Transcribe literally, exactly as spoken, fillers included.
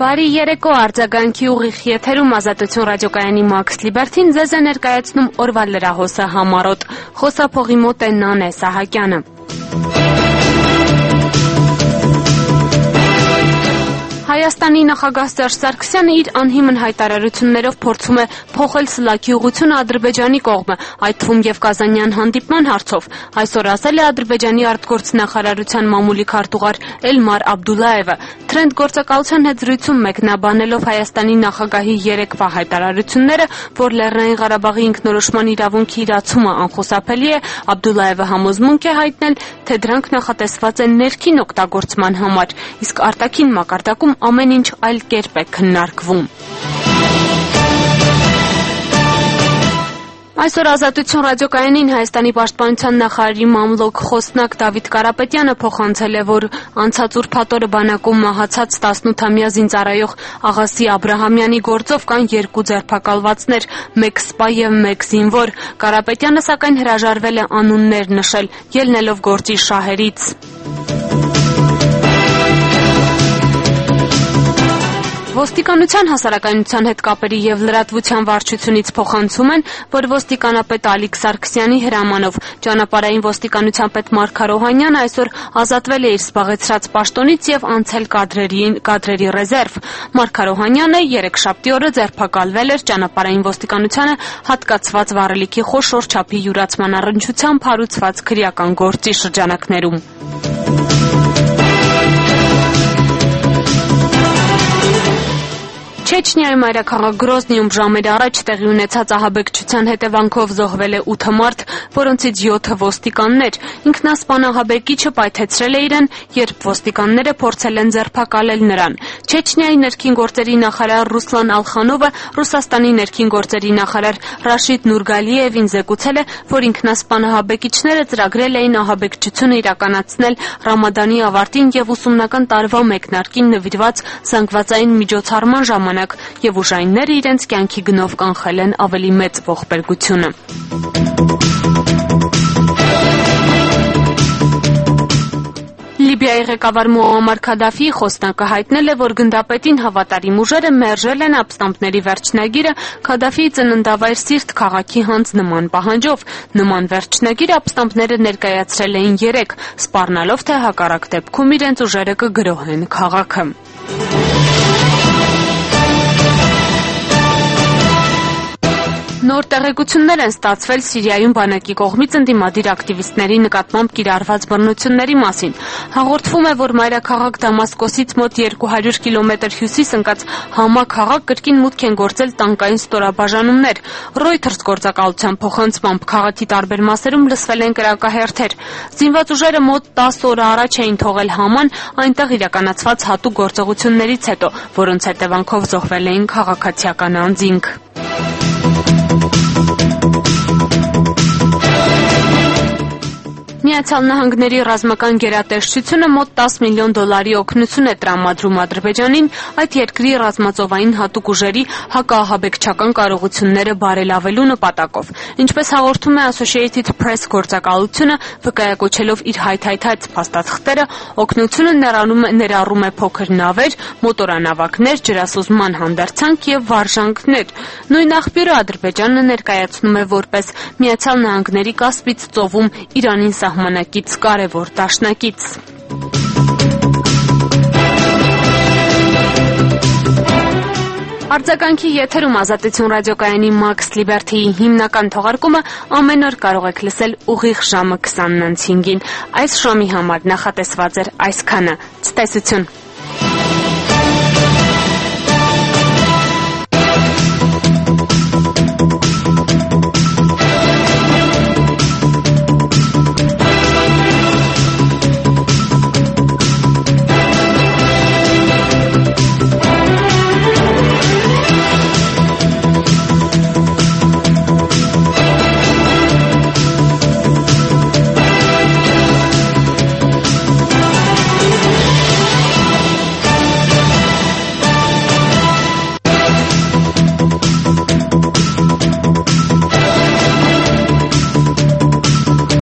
Բարի երեկո, արձագանքի ուղիղ եթերում Ազատություն ռադիոկայանի Մաքս Լիբերթին ձեզ է ներկայացնում օրվա լրահոսը համառոտ։ Խոսափողի մոտ է Նանե Սահակյանը։ Հայաստանի նախագահ Սերժ Սարգսյանը իր անհիմն հայտարարություններով փորձում է փոխել սլաքի ուղղությունը Ադրբեջանի կողմը, այդ թվում եւ Կազանյան հանդիպման հարցով։ Այսօր ասել է Ադրբեջանի արտգործնախարարության մամուլի քարտուղար Էլմար Աբդուլլաևը։ Թրենդ գործակալության հետ զրույցում մեկնաբանելով Հայաստանի նախագահի երեկվա հայտարարությունները, որ Լեռնային Ղարաբաղի ինքնորոշման իրավունքի իրացումը անխուսափելի է, Աբդուլլաևը համոզմունք է հայտնել, թե դրանք նախատեսված են ներքին օգտագործման համար, իսկ արտաքին մակարդակում ամեն ինչ այլ կերպ է քննարկվում։ Այսօր Ազատություն ռադիոկայանին Հայաստանի պաշտպանության նախարարի մամլոք խոսնակ Դավիթ Կարապետյանը փոխանցել է, որ անցած ուրբաթօրը բանակում մահացած տասնութամյա զինծառայող Աղասի Աբրահամյանի գործով կան երկու ձերբակալվածներ, մեկ սպա եւ մեկ զինվոր։ Կարապետյանը սակայն հրաժարվել է անուններ նշել, ելնելով գործի շահերից։ Ոստիկանության հասարակայնության հետ կապերի եւ լրատվության վարչությունից փոխանցում են, որ ոստիկանապետ Ալիկ Սարգսյանի հրամանով ճանապարհային ոստիկանության պետ Մարգար Օհանյանը այսօր ազատվել է իր զբաղեցրած պաշտոնից եւ անցել կադրերի, կադրերի ռեզերվ։ Մարգար Օհանյանը երեքշաբթի օրը ձերբակալվել էր ճանապարհային ոստիկանությանը հատկացված վառելիքի խոշոր չափի յուրացման առնչությամբ հարուցված քրեական գործի շրջանակներում։ Չեչնիայի մայրաքաղաք Գրոզնիում ժամեր առաջ տեղի ունեցած ահաբեկչության հետևանքով զոհվել է ութ մարդ, որոնցից յոթը ոստիկաններ։ Ինքնասպան ահաբեկիչը պայթեցրել է իրեն, երբ ոստիկանները փորձել են ձերբակալել նրան։ Չեչնիայի ներքին գործերի նախարար Ռուսլան Ալխանովը Ռուսաստանի ներքին գործերի նախարար Ռաշիդ Նուրգալիևին զեկուցել է, որ ինքնասպան ահաբեկիչները ծրագրել էին ահաբեկչությունը իրականացնել Ռամադանի ավարտին եւ ուսումնական տարվա մեկնարկին նվիրված զանգվածային միջոցառման ժամանակ եւ ուժայինները իրենց կյանքի գնով կանխել են ավելի մեծ ողբերգությունը։ Լիբիայի ղեկավար Մուամմար Քադաֆիի խոսնակը հայտնել է, որ գնդապետին հավատարիմ ուժերը մերժել են ապստամբների վերջնագիրը Քադաֆիի ծննդավայր Սիրտ քաղաքի հանձնման պահանջով։ Նման վերջնագիր ապստամբները ներկայացրել էին երեկ, սպառնալով, թե հակառակ դեպքում իրենց ուժերը կգրոհեն քաղաքը։ Նոր տեղեկություններ են ստացվել Սիրիայում բանակի կողմից ընդդիմադիր ակտիվիստների նկատմամբ կիրառված բռնությունների մասին։ Հաղորդվում է, որ մայրաքաղաք Դամասկոսից մոտ երկու հարյուր կիլոմետր հյուսիս ընկած Համա քաղաք կրկին մուտք են գործել տանկային ստորաբաժանումներ։ Reuters գործակալության փոխանցմամբ քաղաքի տարբեր մասերում լսվել են կրակահերթեր։ Զինված ուժերը մոտ տասը օր առաջ էին թողել Haman այնտեղ իրականացված հատուկ գործողություններից հետո, որոնց հետևանքով զոհվել էին քաղաքացիական անձինք։ Միացյալ Նահանգների ռազմական գերատեսչությունը մոտ տասը միլիոն դոլարի օգնություն է տրամադրում Ադրբեջանին այդ երկրի ռազմածովային հատուկ ուժերի հակաահաբեկչական կարողությունները բարելավելու նպատակով։ Ինչպես հաղորդում է Associated Press գործակալությունը, վկայակոչելով իր հայթայթայց փաստաթղթերը, օգնությունը ներառում է, ներառում է փոքր նավեր, մոտորանավակներ, ջրասուզման հանդերձանք եւ վարժանքներ։ Նույն աղբյուրը Ադրբեջանը ներկայացնում է որպես Միացյալ Նահանգների Կասպից ծովում Իրանին սահմանակից կարևոր դաշնակից։ Արձագանքի եթերում Ազատություն ռադիոկայանի Մաքս Լիբերթիի հիմնական թողարկումը ամեն օր կարող եք լսել ուղիղ ժամը քսանն անց հինգին։ Այս շոմի համար նախատեսված էր այսքանը։ Ցտեսություն։